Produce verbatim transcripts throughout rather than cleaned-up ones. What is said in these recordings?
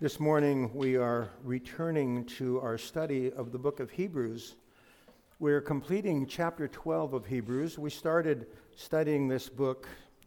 This morning we are returning to our study of the book of Hebrews. We're completing chapter twelve of Hebrews. We started studying this book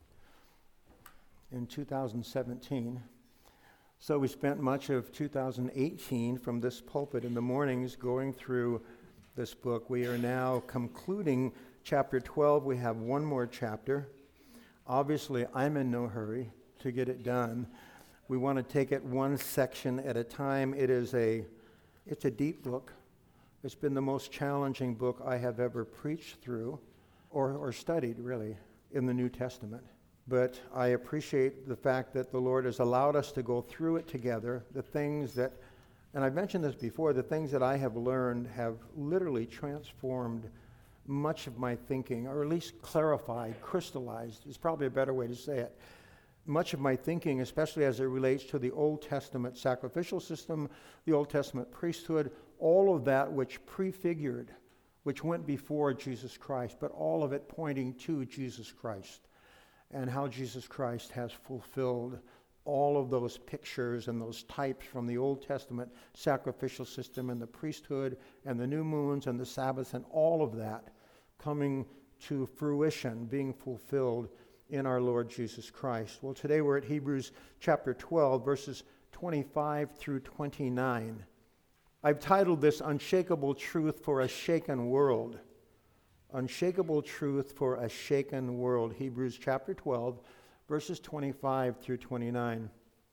in two thousand seventeen. So we spent much of two thousand eighteen from this pulpit in the mornings going through this book. We are now concluding chapter twelve. We have one more chapter. Obviously, I'm in no hurry to get it done. We want to take it one section at a time. It is a, it's a deep book. It's been the most challenging book I have ever preached through or, or studied, really, in the New Testament. But I appreciate the fact that the Lord has allowed us to go through it together. The things that, and I've mentioned this before, the things that I have learned have literally transformed much of my thinking, or at least clarified, crystallized, is probably a better way to say it. Much of my thinking, especially as it relates to the Old Testament sacrificial system, the Old Testament priesthood, all of that which prefigured, which went before Jesus Christ, but all of it pointing to Jesus Christ and how Jesus Christ has fulfilled all of those pictures and those types from the Old Testament sacrificial system and the priesthood and the new moons and the Sabbaths and all of that coming to fruition, being fulfilled in our Lord Jesus Christ. Well, today we're at Hebrews chapter twelve, verses twenty-five through twenty-nine. I've titled this Unshakable Truth for a Shaken World. Unshakable Truth for a Shaken World. Hebrews chapter twelve, verses twenty-five through twenty-nine.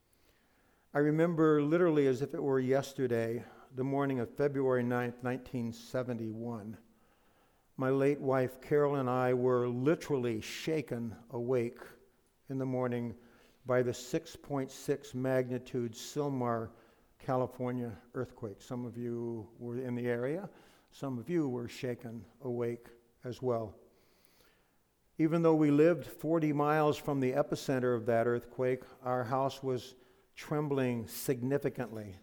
I remember literally as if it were yesterday, the morning of February ninth, nineteen seventy-one. My late wife, Carol, and I were literally shaken awake in the morning by the six point six magnitude Sylmar, California earthquake. Some of you were in the area. Some of you were shaken awake as well. Even though we lived forty miles from the epicenter of that earthquake, our house was trembling significantly.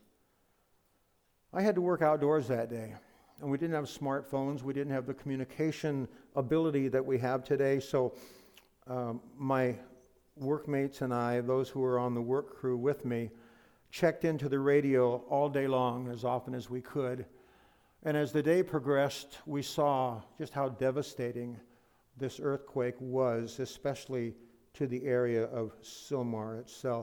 I had to work outdoors that day. And we didn't have smartphones. We didn't have the communication ability that we have today. So um, my workmates and I, those who were on the work crew with me, checked into the radio all day long as often as we could. And as the day progressed, we saw just how devastating this earthquake was, especially to the area of Sylmar itself.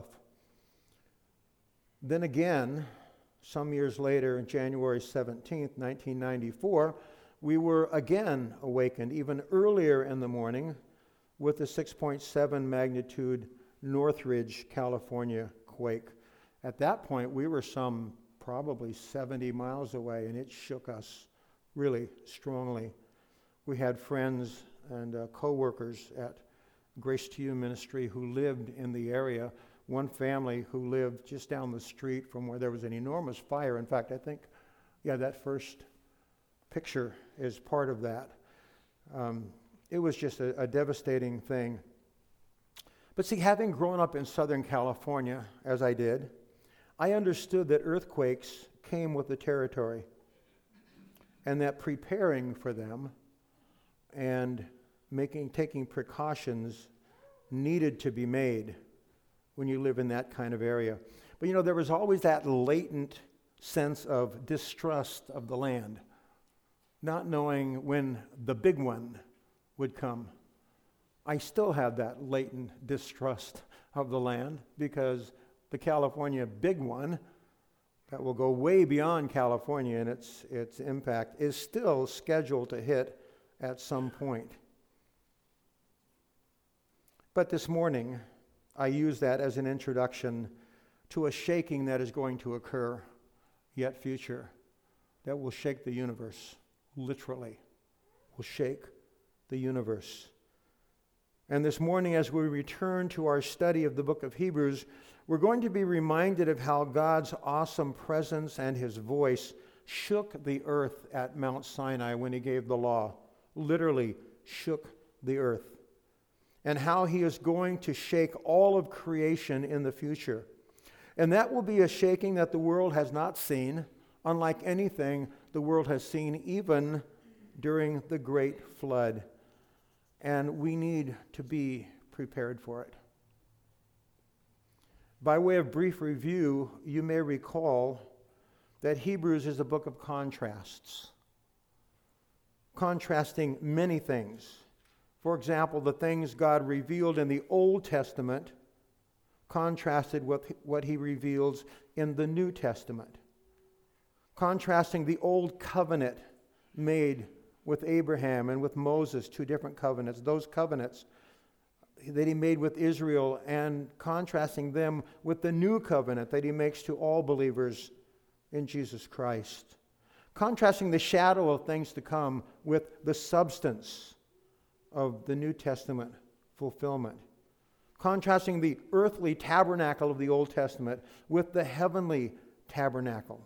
Then again, some years later, January seventeenth, nineteen ninety-four, we were again awakened, even earlier in the morning, with the six point seven magnitude Northridge, California quake. At that point, we were some probably seventy miles away, and it shook us really strongly. We had friends and uh, co-workers at Grace to You Ministry who lived in the area. One family who lived just down the street from where there was an enormous fire. In fact, I think, yeah, that first picture is part of that. Um, it was just a, a devastating thing. But see, having grown up in Southern California, as I did, I understood that earthquakes came with the territory and that preparing for them and making, taking precautions needed to be made when you live in that kind of area. But you know, there was always that latent sense of distrust of the land, not knowing when the big one would come. I still have that latent distrust of the land because the California big one, that will go way beyond California in its, its impact, is still scheduled to hit at some point. But this morning, I use that as an introduction to a shaking that is going to occur, yet future, that will shake the universe, literally, will shake the universe. And this morning, as we return to our study of the book of Hebrews, we're going to be reminded of how God's awesome presence and his voice shook the earth at Mount Sinai when he gave the law, literally shook the earth. And how he is going to shake all of creation in the future. And that will be a shaking that the world has not seen, unlike anything the world has seen even during the great flood. And we need to be prepared for it. By way of brief review, you may recall that Hebrews is a book of contrasts, contrasting many things. For example, the things God revealed in the Old Testament contrasted with what he reveals in the New Testament. Contrasting the old covenant made with Abraham and with Moses, two different covenants, those covenants that he made with Israel, and contrasting them with the new covenant that he makes to all believers in Jesus Christ. Contrasting the shadow of things to come with the substance of the New Testament fulfillment. Contrasting the earthly tabernacle of the Old Testament with the heavenly tabernacle.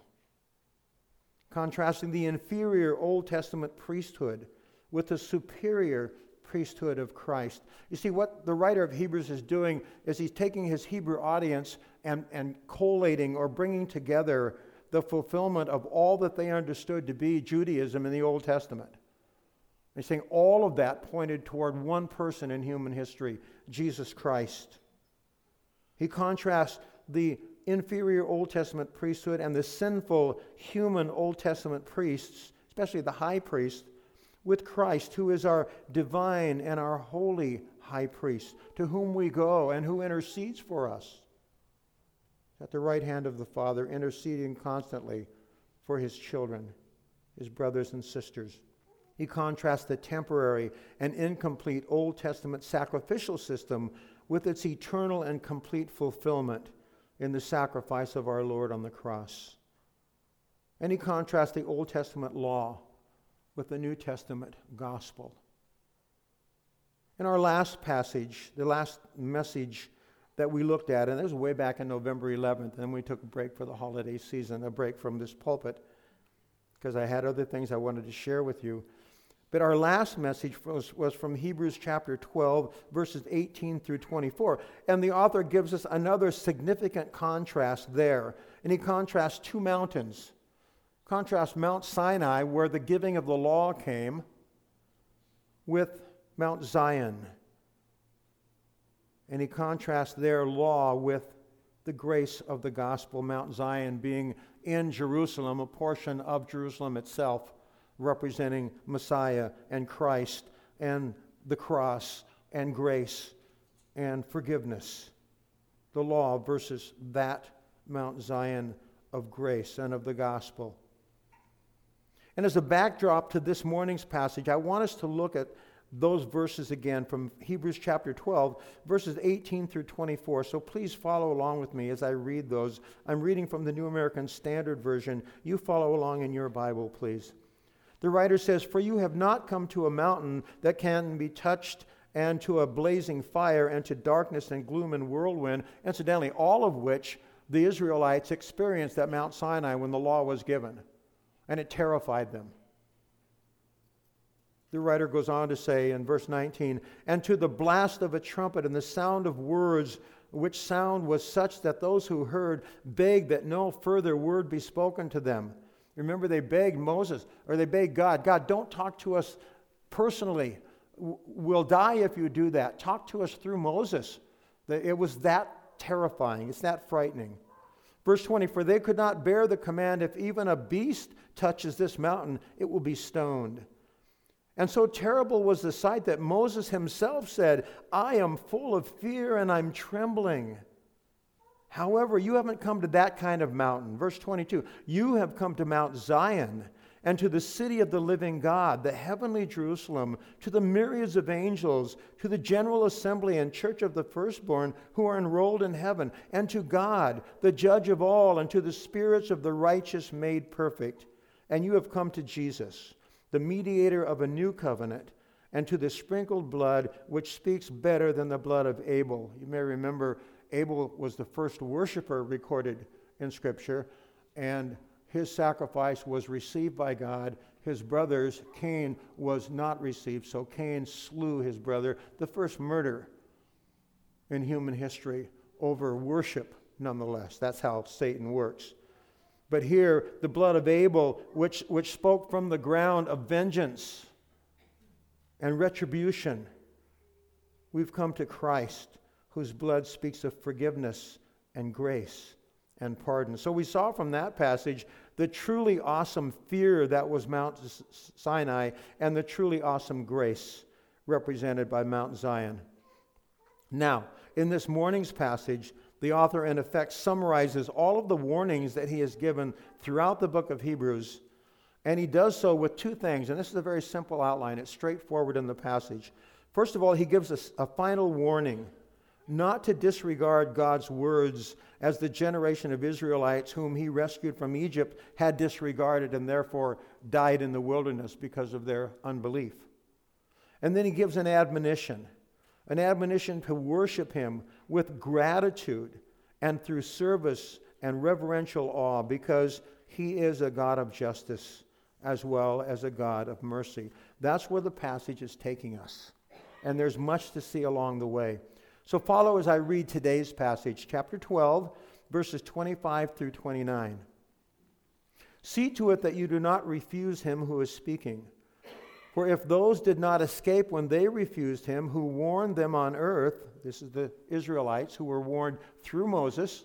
Contrasting the inferior Old Testament priesthood with the superior priesthood of Christ. You see, what the writer of Hebrews is doing is he's taking his Hebrew audience and, and collating or bringing together the fulfillment of all that they understood to be Judaism in the Old Testament. He's saying all of that pointed toward one person in human history, Jesus Christ. He contrasts the inferior Old Testament priesthood and the sinful human Old Testament priests, especially the high priest, with Christ, who is our divine and our holy high priest, to whom we go and who intercedes for us at the right hand of the Father, interceding constantly for his children, his brothers and sisters. He contrasts the temporary and incomplete Old Testament sacrificial system with its eternal and complete fulfillment in the sacrifice of our Lord on the cross. And he contrasts the Old Testament law with the New Testament gospel. In our last passage, the last message that we looked at, and this was way back on November eleventh, and then we took a break for the holiday season, a break from this pulpit, because I had other things I wanted to share with you. But our last message was, was from Hebrews chapter twelve, verses eighteen through twenty-four. And the author gives us another significant contrast there. And he contrasts two mountains. Contrast Mount Sinai, where the giving of the law came, with Mount Zion. And he contrasts their law with the grace of the gospel, Mount Zion being in Jerusalem, a portion of Jerusalem itself, representing Messiah and Christ and the cross and grace and forgiveness. The law versus that Mount Zion of grace and of the gospel. And as a backdrop to this morning's passage, I want us to look at those verses again from Hebrews chapter twelve, verses eighteen through twenty-four. So please follow along with me as I read those. I'm reading from the New American Standard Version. You follow along in your Bible, please. The writer says, "For you have not come to a mountain that can be touched, and to a blazing fire, and to darkness and gloom and whirlwind," incidentally, all of which the Israelites experienced at Mount Sinai when the law was given, and it terrified them. The writer goes on to say in verse nineteen, "And to the blast of a trumpet and the sound of words, which sound was such that those who heard begged that no further word be spoken to them." Remember, they begged Moses, or they begged God, "God, don't talk to us personally. We'll die if you do that. Talk to us through Moses." It was that terrifying. It's that frightening. Verse twenty, "For they could not bear the command, if even a beast touches this mountain, it will be stoned." And so terrible was the sight that Moses himself said, "I am full of fear and I'm trembling." However, you haven't come to that kind of mountain. Verse twenty-two, "You have come to Mount Zion and to the city of the living God, the heavenly Jerusalem, to the myriads of angels, to the general assembly and church of the firstborn who are enrolled in heaven, and to God, the judge of all, and to the spirits of the righteous made perfect. And you have come to Jesus, the mediator of a new covenant, and to the sprinkled blood which speaks better than the blood of Abel." You may remember Abel was the first worshiper recorded in Scripture, and his sacrifice was received by God. His brother's, Cain, was not received, so Cain slew his brother, the first murder in human history over worship, nonetheless. That's how Satan works. But here, the blood of Abel, which, which spoke from the ground of vengeance and retribution. We've come to Christ, whose blood speaks of forgiveness and grace and pardon. So we saw from that passage the truly awesome fear that was Mount Sinai and the truly awesome grace represented by Mount Zion. Now, in this morning's passage, the author in effect summarizes all of the warnings that he has given throughout the book of Hebrews, and he does so with two things, and this is a very simple outline. It's straightforward in the passage. First of all, he gives us a final warning not to disregard God's words as the generation of Israelites whom he rescued from Egypt had disregarded and therefore died in the wilderness because of their unbelief. And then he gives an admonition, an admonition to worship him with gratitude and through service and reverential awe, because he is a God of justice as well as a God of mercy. That's where the passage is taking us. And there's much to see along the way. So follow as I read today's passage, chapter twelve, verses twenty-five through twenty-nine. See to it that you do not refuse him who is speaking. For if those did not escape when they refused him who warned them on earth, this is the Israelites who were warned through Moses,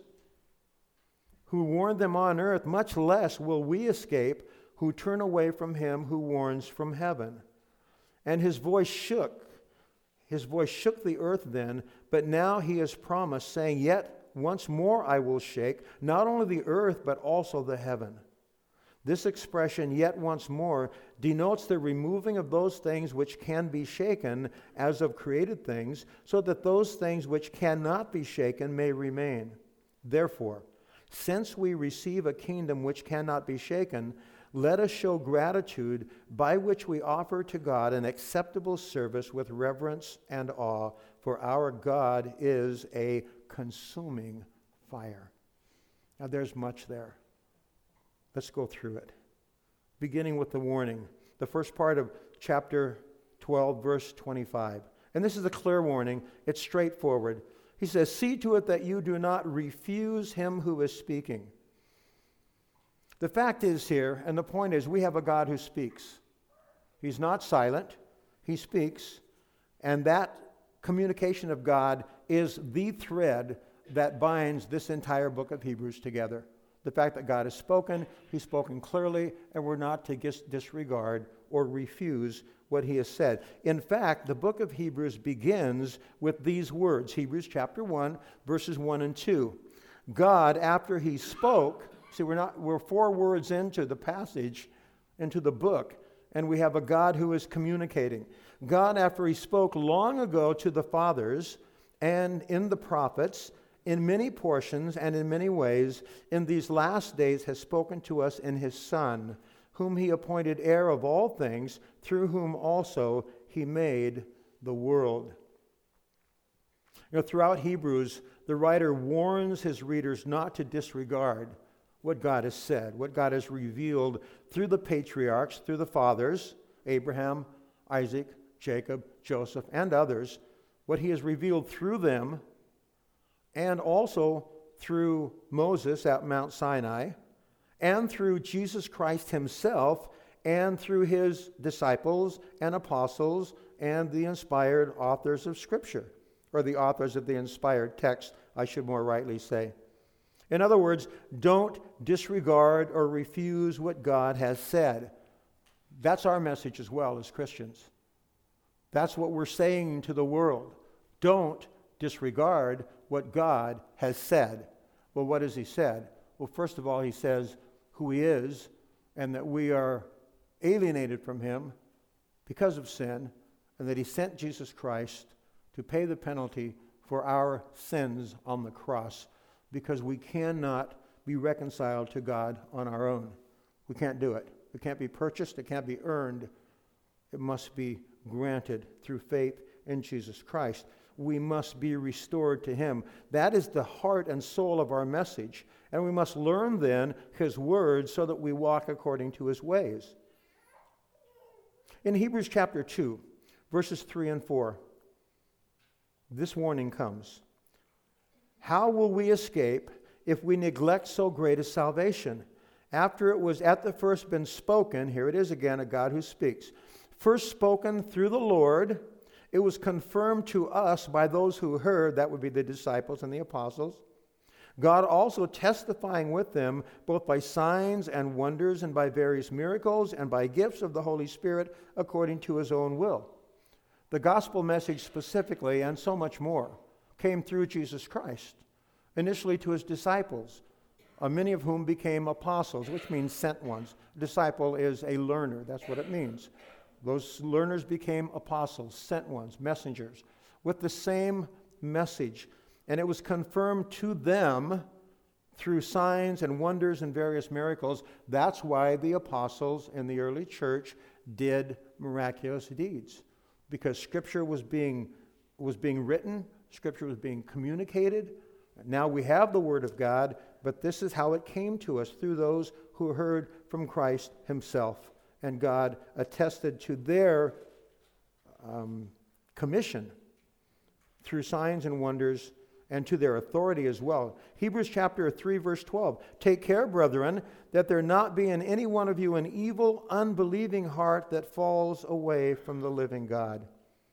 who warned them on earth, much less will we escape who turn away from him who warns from heaven. And his voice shook. His voice shook the earth then, but now he has promised, saying, yet once more I will shake, not only the earth, but also the heaven. This expression, yet once more, denotes the removing of those things which can be shaken as of created things, so that those things which cannot be shaken may remain. Therefore, since we receive a kingdom which cannot be shaken, let us show gratitude by which we offer to God an acceptable service with reverence and awe, for our God is a consuming fire. Now there's much there. Let's go through it. Beginning with the warning. The first part of chapter twelve, verse twenty-five. And this is a clear warning. It's straightforward. He says, see to it that you do not refuse him who is speaking. The fact is here, and the point is, we have a God who speaks. He's not silent. He speaks. And that communication of God is the thread that binds this entire book of Hebrews together. The fact that God has spoken, he's spoken clearly, and we're not to dis- disregard or refuse what he has said. In fact, the book of Hebrews begins with these words, Hebrews chapter one, verses one and two. God, after he spoke, see, we're not we're four words into the passage, into the book, and we have a God who is communicating. God, after he spoke long ago to the fathers and in the prophets, in many portions and in many ways, in these last days has spoken to us in his Son, whom he appointed heir of all things, through whom also he made the world. You know, throughout Hebrews, the writer warns his readers not to disregard what God has said, what God has revealed through the patriarchs, through the fathers, Abraham, Isaac, Jacob, Joseph, and others, what he has revealed through them, and also through Moses at Mount Sinai, and through Jesus Christ himself, and through his disciples and apostles and the inspired authors of Scripture, or the authors of the inspired text, I should more rightly say. In other words, don't disregard or refuse what God has said. That's our message as well as Christians. That's what we're saying to the world. Don't disregard what God has said. Well, what has he said? Well, first of all, he says who he is and that we are alienated from him because of sin, and that he sent Jesus Christ to pay the penalty for our sins on the cross, because we cannot be reconciled to God on our own. We can't do it. It can't be purchased. It can't be earned. It must be granted through faith in Jesus Christ. We must be restored to him. That is the heart and soul of our message. And we must learn then his words so that we walk according to his ways. In Hebrews chapter two, verses three and four, this warning comes. How will we escape if we neglect so great a salvation? After it was at the first been spoken, here it is again, a God who speaks, first spoken through the Lord, it was confirmed to us by those who heard, that would be the disciples and the apostles. God also testifying with them both by signs and wonders and by various miracles and by gifts of the Holy Spirit according to his own will. The gospel message specifically, and so much more, came through Jesus Christ, initially to his disciples, uh, many of whom became apostles, which means sent ones. Disciple is a learner. That's what it means. Those learners became apostles, sent ones, messengers, with the same message. And it was confirmed to them through signs and wonders and various miracles. That's why the apostles in the early church did miraculous deeds, because Scripture was being, was being written, Scripture was being communicated. Now we have the Word of God, but this is how it came to us, through those who heard from Christ himself. And God attested to their um, commission through signs and wonders, and to their authority as well. Hebrews chapter three, verse twelve. Take care, brethren, that there not be in any one of you an evil, unbelieving heart that falls away from the living God.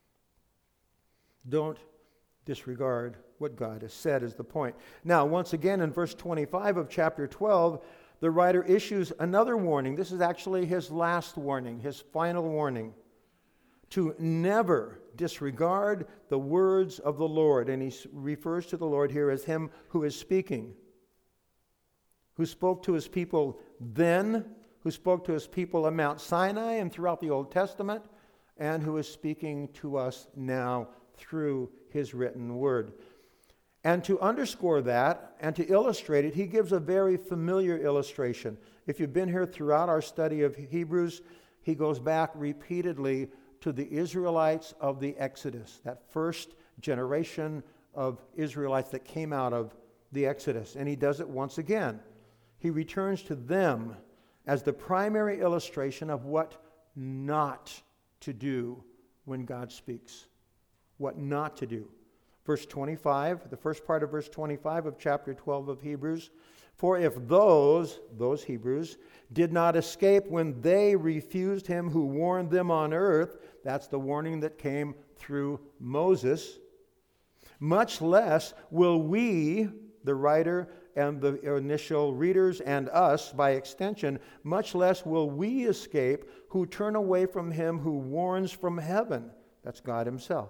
Don't disregard what God has said is the point. Now, once again, in verse twenty-five of chapter twelve, the writer issues another warning. This is actually his last warning, his final warning. To never disregard the words of the Lord. And he refers to the Lord here as him who is speaking, who spoke to his people then, who spoke to his people on Mount Sinai and throughout the Old Testament, and who is speaking to us now through his written word. And to underscore that and to illustrate it, he gives a very familiar illustration. If you've been here throughout our study of Hebrews, he goes back repeatedly to the Israelites of the Exodus, that first generation of Israelites that came out of the Exodus. And he does it once again. He returns to them as the primary illustration of what not to do when God speaks. What not to do. Verse twenty-five, the first part of verse twenty-five of chapter twelve of Hebrews. For if those, those Hebrews, did not escape when they refused him who warned them on earth, that's the warning that came through Moses, much less will we, the writer and the initial readers and us by extension, much less will we escape who turn away from him who warns from heaven. That's God himself.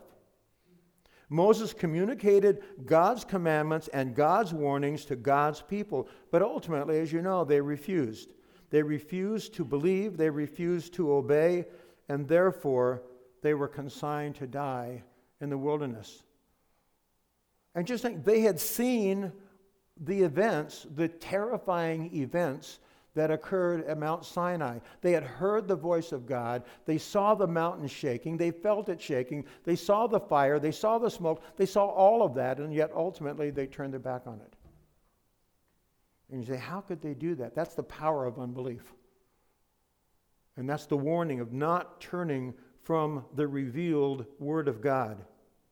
Moses communicated God's commandments and God's warnings to God's people, but ultimately, as you know, they refused. They refused to believe, they refused to obey, and therefore they were consigned to die in the wilderness. And just think, they had seen the events, the terrifying events that occurred at Mount Sinai. They had heard the voice of God. They saw the mountain shaking. They felt it shaking. They saw the fire. They saw the smoke. They saw all of that, and yet ultimately they turned their back on it. And you say, how could they do that? That's the power of unbelief. And that's the warning of not turning from the revealed Word of God.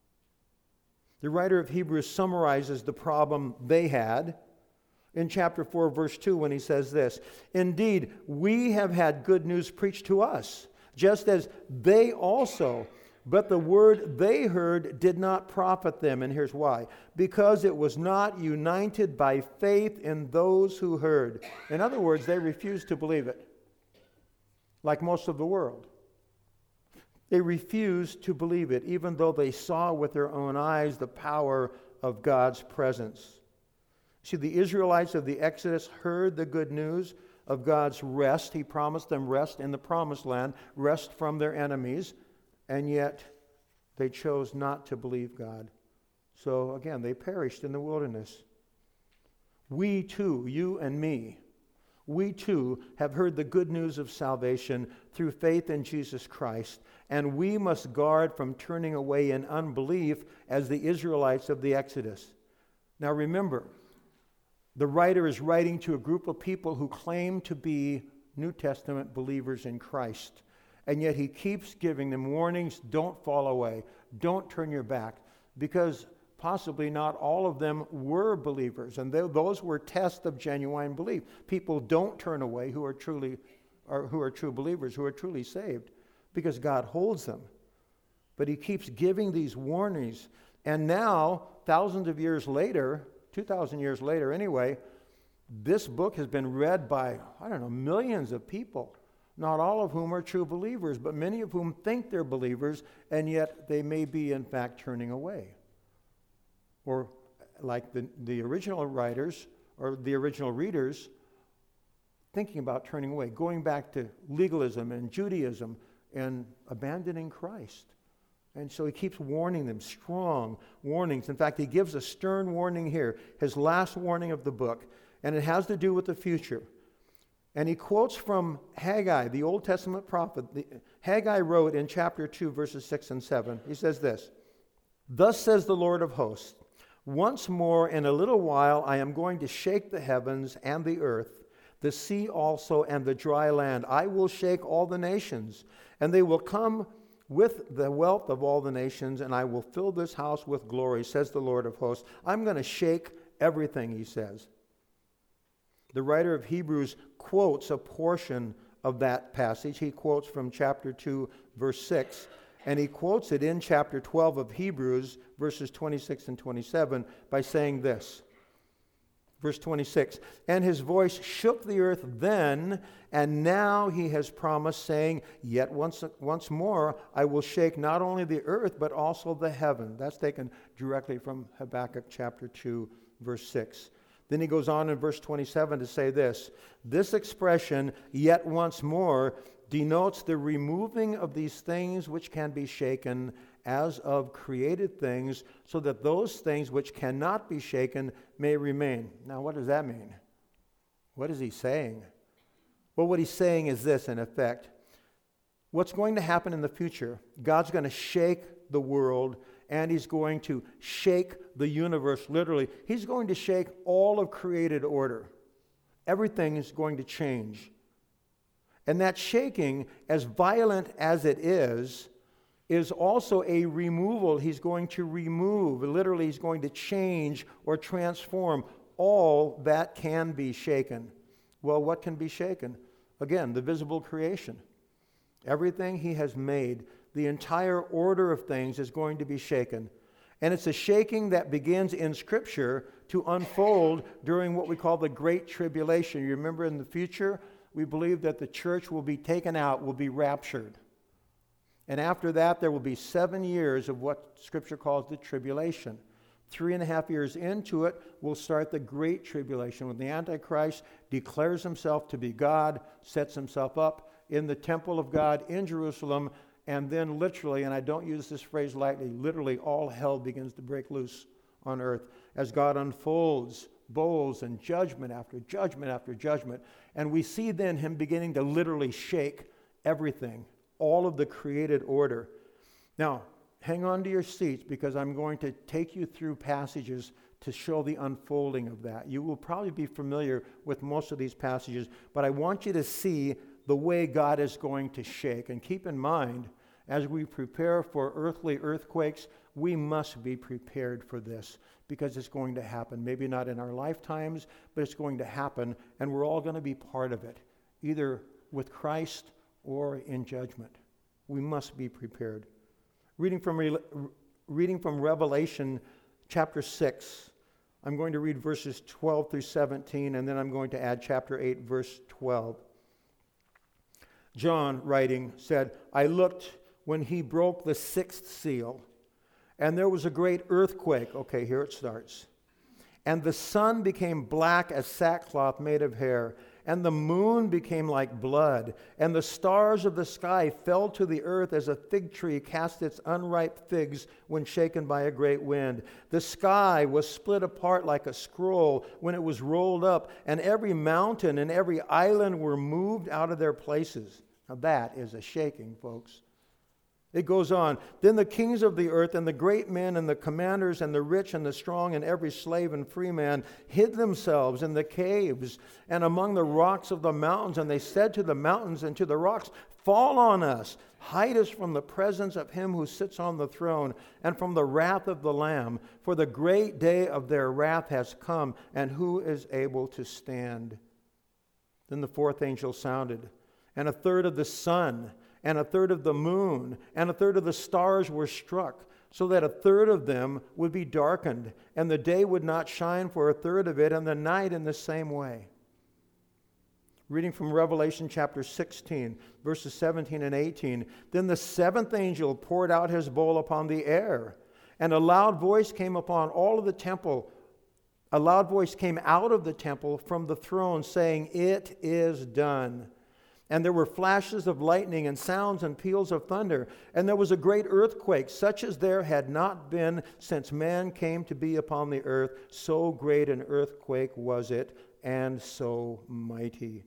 The writer of Hebrews summarizes the problem they had in chapter four, verse two, when he says this, indeed, we have had good news preached to us, just as they also, but the word they heard did not profit them. And here's why. Because it was not united by faith in those who heard. In other words, they refused to believe it, like most of the world. They refused to believe it, even though they saw with their own eyes the power of God's presence. See, the Israelites of the Exodus heard the good news of God's rest. He promised them rest in the promised land, rest from their enemies, and yet they chose not to believe God. So again, they perished in the wilderness. We too, you and me, we too have heard the good news of salvation through faith in Jesus Christ, and we must guard from turning away in unbelief as the Israelites of the Exodus. Now remember, the writer is writing to a group of people who claim to be New Testament believers in Christ. And yet he keeps giving them warnings, don't fall away, don't turn your back, because possibly not all of them were believers. And they, those were tests of genuine belief. People don't turn away who are truly, or who are true believers, who are truly saved, because God holds them. But he keeps giving these warnings. And now, thousands of years later, two thousand years later anyway, this book has been read by, I don't know, millions of people, not all of whom are true believers, but many of whom think they're believers, and yet they may be, in fact, turning away. Or like the, the original writers or the original readers, thinking about turning away, going back to legalism and Judaism and abandoning Christ. And so he keeps warning them, strong warnings. In fact, he gives a stern warning here, his last warning of the book, and it has to do with the future. And he quotes from Haggai, the Old Testament prophet. The, Haggai wrote in chapter two, verses six and seven. He says this, "Thus says the Lord of hosts, once more in a little while I am going to shake the heavens and the earth, the sea also and the dry land. I will shake all the nations, and they will come with the wealth of all the nations, and I will fill this house with glory, says the Lord of hosts." I'm going to shake everything, he says. The writer of Hebrews quotes a portion of that passage. He quotes from chapter two, verse six, and he quotes it in chapter twelve of Hebrews, verses twenty-six and twenty-seven, by saying this. Verse twenty-six, "And his voice shook the earth then, and now he has promised, saying, Yet once, once more I will shake not only the earth, but also the heaven." That's taken directly from Habakkuk chapter two, verse six. Then he goes on in verse twenty-seven to say this, "This expression, yet once more, denotes the removing of these things which can be shaken as of created things, so that those things which cannot be shaken may remain." Now, what does that mean? What is he saying? Well, what he's saying is this, in effect. What's going to happen in the future? God's going to shake the world, and he's going to shake the universe, literally. He's going to shake all of created order. Everything is going to change. And that shaking, as violent as it is, is also a removal. He's going to remove, literally he's going to change or transform all that can be shaken. Well, what can be shaken? Again, the visible creation. Everything he has made, the entire order of things is going to be shaken. And it's a shaking that begins in Scripture to unfold during what we call the Great Tribulation. You remember in the future, we believe that the church will be taken out, will be raptured. And after that, there will be seven years of what Scripture calls the tribulation. Three and a half years into it, we'll start the Great Tribulation, when the Antichrist declares himself to be God, sets himself up in the temple of God in Jerusalem, and then literally, and I don't use this phrase lightly, literally all hell begins to break loose on earth as God unfolds bowls and judgment after judgment after judgment. And we see then him beginning to literally shake everything, all of the created order. Now, hang on to your seats, because I'm going to take you through passages to show the unfolding of that. You will probably be familiar with most of these passages, but I want you to see the way God is going to shake. And keep in mind, as we prepare for earthly earthquakes, we must be prepared for this, because it's going to happen. Maybe not in our lifetimes, but it's going to happen, and we're all going to be part of it, either with Christ or in judgment. We must be prepared. Reading from, Re- reading from Revelation chapter six, I'm going to read verses twelve through seventeen, and then I'm going to add chapter eight, verse twelve. John, writing, said, "I looked when he broke the sixth seal, and there was a great earthquake." Okay, here it starts. "And the sun became black as sackcloth made of hair, and the moon became like blood, and the stars of the sky fell to the earth as a fig tree casts its unripe figs when shaken by a great wind. The sky was split apart like a scroll when it was rolled up, and every mountain and every island were moved out of their places." Now that is a shaking, folks. It goes on. "Then the kings of the earth and the great men and the commanders and the rich and the strong and every slave and free man hid themselves in the caves and among the rocks of the mountains. And they said to the mountains and to the rocks, 'Fall on us, hide us from the presence of him who sits on the throne and from the wrath of the Lamb. For the great day of their wrath has come, and who is able to stand?' Then the fourth angel sounded, and a third of the sun and a third of the moon, and a third of the stars were struck. so that a third of them would be darkened, and the day would not shine for a third of it, and the night in the same way. Reading from Revelation chapter sixteen, verses seventeen and eighteen. Then the seventh angel poured out his bowl upon the air, and a loud voice came upon all of the temple. A loud voice came out of the temple from the throne, saying, "It is done." And there were flashes of lightning and sounds and peals of thunder. And there was a great earthquake, such as there had not been since man came to be upon the earth. So great an earthquake was it, and so mighty.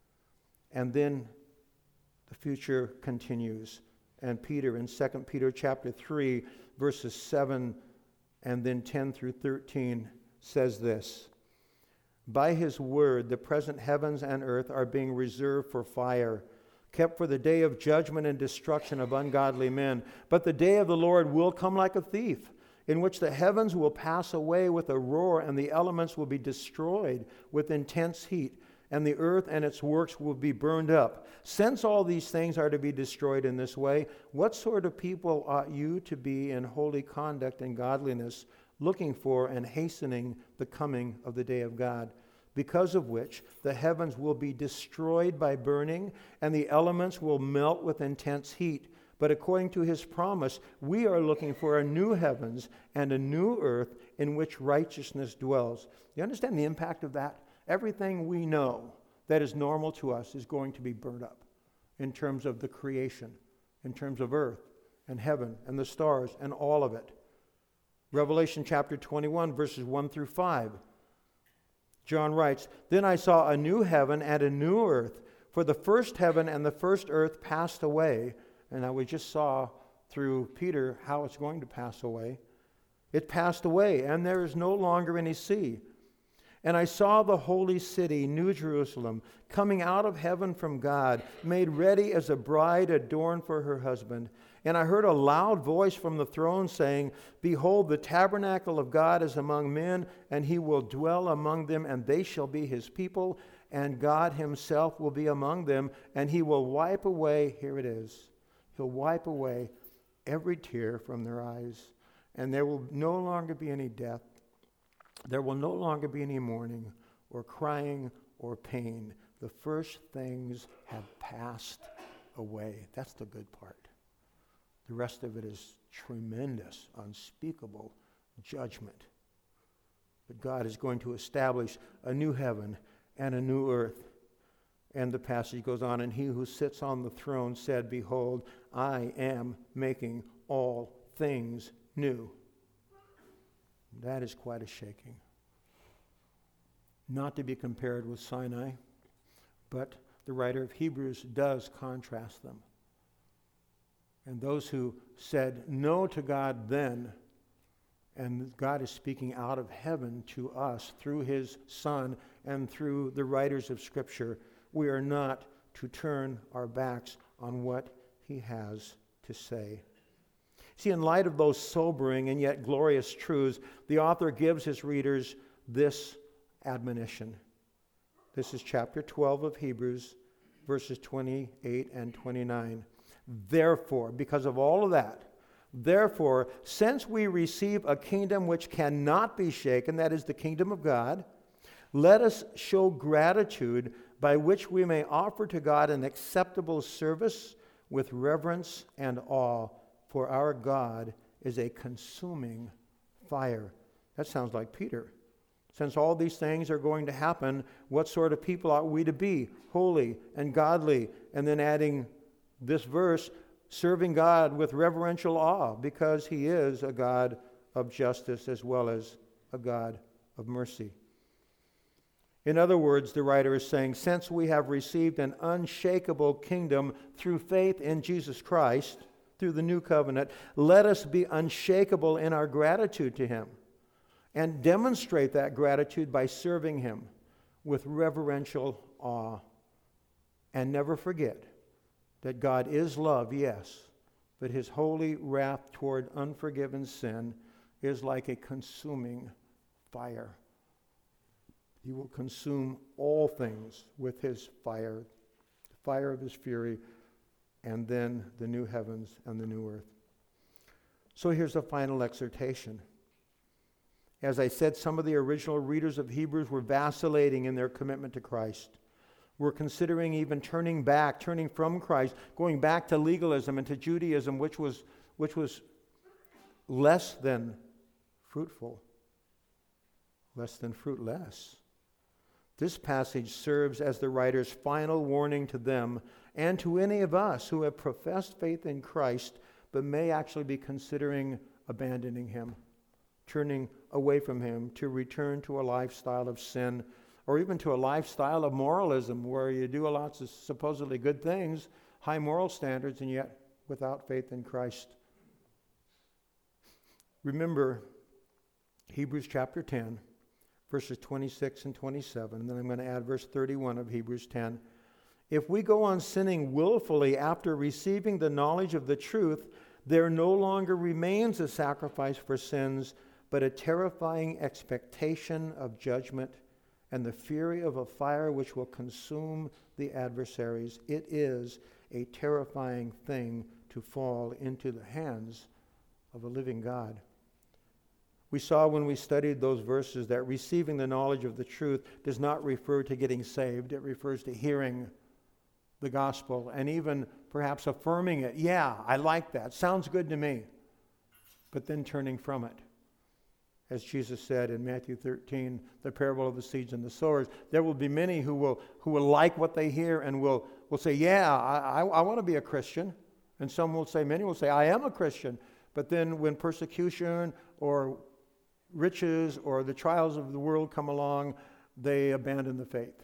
And then the future continues. And Peter, in Second Peter chapter three, verses seven and then ten through thirteen, says this: By his word, the present heavens and earth are being reserved for fire, kept for the day of judgment and destruction of ungodly men. But the day of the Lord will come like a thief, in which the heavens will pass away with a roar, and the elements will be destroyed with intense heat, and the earth and its works will be burned up. Since all these things are to be destroyed in this way, what sort of people ought you to be in holy conduct and godliness, looking for and hastening the coming of the day of God, because of which the heavens will be destroyed by burning, and the elements will melt with intense heat. But according to his promise, we are looking for a new heavens and a new earth in which righteousness dwells. You understand the impact of that? Everything we know that is normal to us is going to be burned up in terms of the creation, in terms of earth and heaven and the stars and all of it. Revelation chapter twenty-one, verses one through five. John writes, Then I saw a new heaven and a new earth, for the first heaven and the first earth passed away. And now we just saw through Peter how it's going to pass away. It passed away, and there is no longer any sea. And I saw the holy city, New Jerusalem, coming out of heaven from God, made ready as a bride adorned for her husband. And I heard a loud voice from the throne saying, Behold, the tabernacle of God is among men, and he will dwell among them, and they shall be his people, and God himself will be among them, and he will wipe away, here it is, he'll wipe away every tear from their eyes, and there will no longer be any death. There will no longer be any mourning or crying or pain. The first things have passed away. That's the good part. The rest of it is tremendous, unspeakable judgment. But God is going to establish a new heaven and a new earth. And the passage goes on, and he who sits on the throne said, Behold, I am making all things new. That is quite a shaking. Not to be compared with Sinai, but the writer of Hebrews does contrast them. And those who said no to God then, and God is speaking out of heaven to us through his Son and through the writers of Scripture, we are not to turn our backs on what he has to say. See, in light of those sobering and yet glorious truths, the author gives his readers this admonition. This is chapter twelve of Hebrews, verses twenty-eight and twenty-nine. Therefore, because of all of that, therefore, since we receive a kingdom which cannot be shaken, that is the kingdom of God, let us show gratitude by which we may offer to God an acceptable service with reverence and awe, for our God is a consuming fire. That sounds like Peter. Since all these things are going to happen, what sort of people ought we to be? Holy and godly. And then adding this verse, serving God with reverential awe, because he is a God of justice as well as a God of mercy. In other words, the writer is saying, since we have received an unshakable kingdom through faith in Jesus Christ, through the new covenant, let us be unshakable in our gratitude to him and demonstrate that gratitude by serving him with reverential awe. And never forget that God is love, yes, but his holy wrath toward unforgiven sin is like a consuming fire. He will consume all things with his fire, the fire of his fury, and then the new heavens and the new earth. So here's a final exhortation. As I said, some of the original readers of Hebrews were vacillating in their commitment to Christ. We're considering even turning back, turning from Christ, going back to legalism and to Judaism, which was, which was less than fruitful, less than fruitless. This passage serves as the writer's final warning to them and to any of us who have professed faith in Christ but may actually be considering abandoning him, turning away from him to return to a lifestyle of sin, or even to a lifestyle of moralism where you do lots of supposedly good things, high moral standards, and yet without faith in Christ. Remember Hebrews chapter ten, verses twenty-six and twenty-seven, and then I'm going to add verse thirty-one of Hebrews ten. If we go on sinning willfully after receiving the knowledge of the truth, there no longer remains a sacrifice for sins, but a terrifying expectation of judgment and the fury of a fire which will consume the adversaries. It is a terrifying thing to fall into the hands of a living God. We saw when we studied those verses that receiving the knowledge of the truth does not refer to getting saved. It refers to hearing the gospel and even perhaps affirming it. Yeah, I like that. Sounds good to me. But then turning from it. As Jesus said in Matthew thirteen, the parable of the seeds and the sowers, there will be many who will who will like what they hear and will, will say, yeah, I, I, I want to be a Christian. And some will say, many will say, I am a Christian. But then when persecution or riches or the trials of the world come along, they abandon the faith.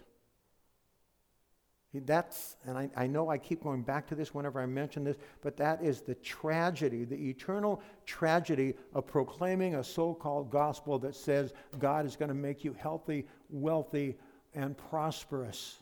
That's, and I, I know I keep going back to this whenever I mention this, but that is the tragedy, the eternal tragedy of proclaiming a so-called gospel that says God is going to make you healthy, wealthy, and prosperous.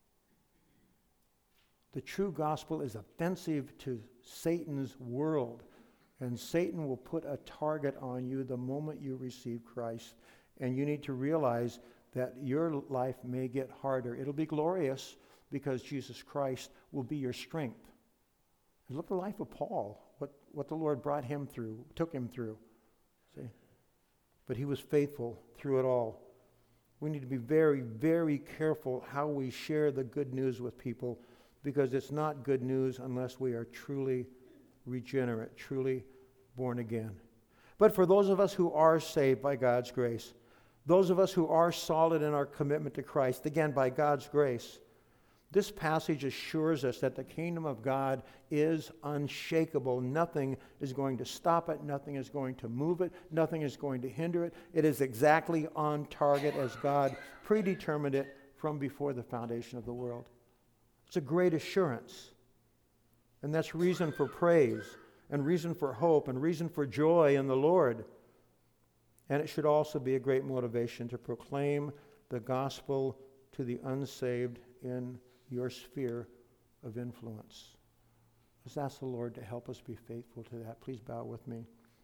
The true gospel is offensive to Satan's world, and Satan will put a target on you the moment you receive Christ. And you need to realize that your life may get harder. It'll be glorious, because Jesus Christ will be your strength. Look at the life of Paul, what, what the Lord brought him through, took him through. See? But he was faithful through it all. We need to be very, very careful how we share the good news with people, because it's not good news unless we are truly regenerate, truly born again. But for those of us who are saved by God's grace, those of us who are solid in our commitment to Christ, again, by God's grace, this passage assures us that the kingdom of God is unshakable. Nothing is going to stop it. Nothing is going to move it. Nothing is going to hinder it. It is exactly on target as God predetermined it from before the foundation of the world. It's a great assurance. And that's reason for praise and reason for hope and reason for joy in the Lord. And it should also be a great motivation to proclaim the gospel to the unsaved in your sphere of influence. Let's ask the Lord to help us be faithful to that. Please bow with me.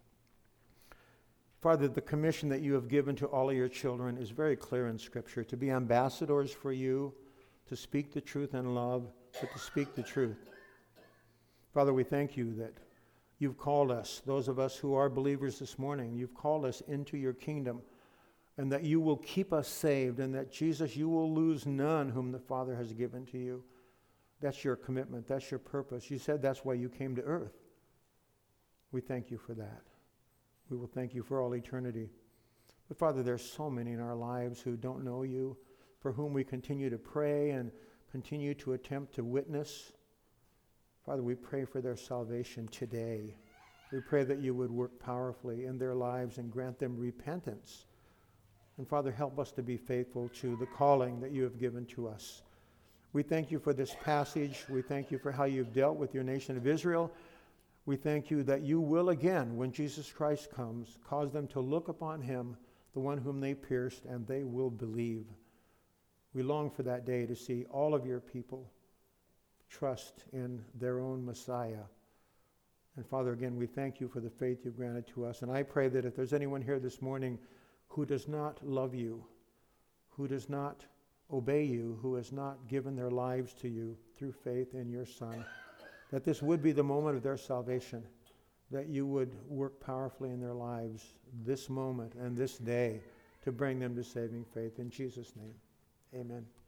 Father, the commission that you have given to all of your children is very clear in Scripture, to be ambassadors for you, to speak the truth in love, but to speak the truth. Father, we thank you that you've called us, those of us who are believers this morning, you've called us into your kingdom, and that you will keep us saved, and that, Jesus, you will lose none whom the Father has given to you. That's your commitment. That's your purpose. You said that's why you came to earth. We thank you for that. We will thank you for all eternity. But Father, there's so many in our lives who don't know you, for whom we continue to pray and continue to attempt to witness. Father, we pray for their salvation today. We pray that you would work powerfully in their lives and grant them repentance. And Father, help us to be faithful to the calling that you have given to us. We thank you for this passage. We thank you for how you've dealt with your nation of Israel. We thank you that you will again, when Jesus Christ comes, cause them to look upon him, the one whom they pierced, and they will believe. We long for that day to see all of your people trust in their own Messiah. And Father, again, we thank you for the faith you've granted to us. And I pray that if there's anyone here this morning who does not love you, who does not obey you, who has not given their lives to you through faith in your Son, that this would be the moment of their salvation, that you would work powerfully in their lives this moment and this day to bring them to saving faith. In Jesus' name, amen.